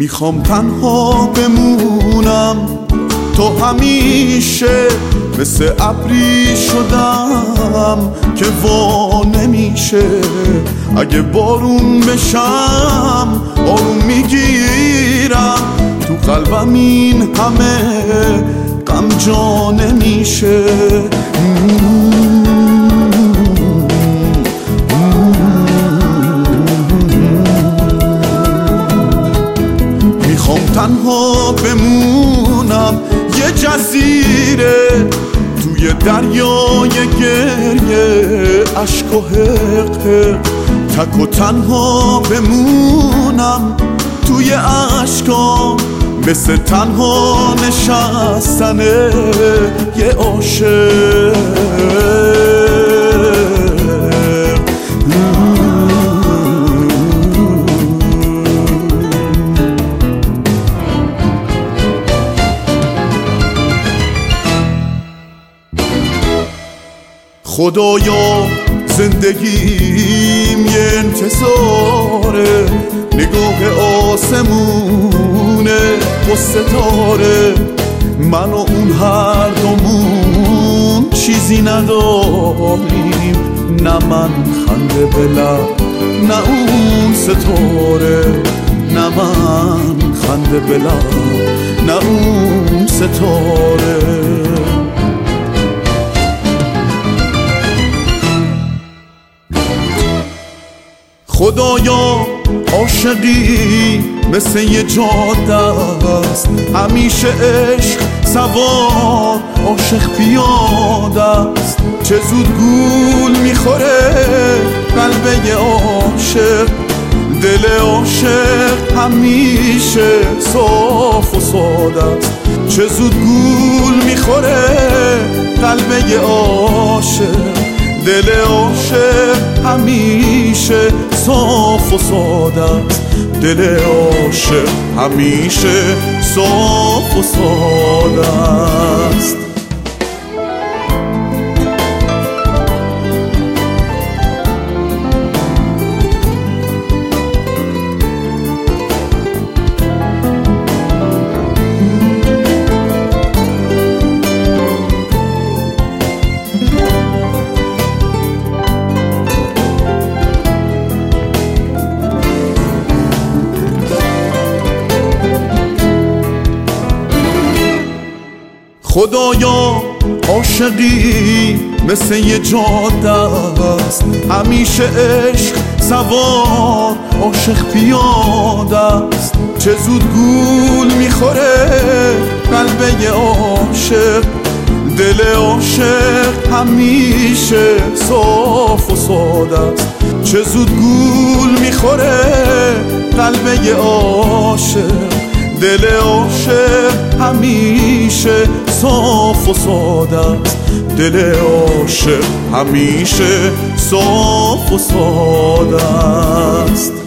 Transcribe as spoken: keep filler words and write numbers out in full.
میخوام تنها بمونم، تو همیشه مثل ابری شدم که وا نمیشه. اگه بارون بشم آروم میگیرم، تو قلبم این همه غم جا نمیشه. میخوام تنها بمونم یه جزیره توی دریای گریه، عشق و حق حق. تک و تنها بمونم توی عشقام، مثل تنها نشستن یه عاشق. خدایا زندگیم یه انتظاره، نگاه آسمونه و ستاره. من و اون هر دومون چیزی نداریم، نه من خنده به لب نه اون ستاره، نه من خنده به لب نه اون ستاره. خدایا عاشقی مثل یه جاده است، همیشه عشق سوار عاشق پیاده است. چه زود گول میخوره قلب یه عاشق، دل عاشق همیشه صاف و ساده است. چه زود گول میخوره قلب یه عاشق، دل عاشق همیشه صاف و ساده است. دل عاشق همیشه صاف و ساده است. خدایا عاشقی مثل یه جاده است، همیشه عشق سوار عاشق پیاده است. چه زود گول میخوره قلب یه عاشق، دل عاشق همیشه صاف و ساده است. چه زود گول میخوره قلب یه عاشق، دل عاشق همیشه صاف و ساده است. دل عاشق همیشه صاف و ساده است.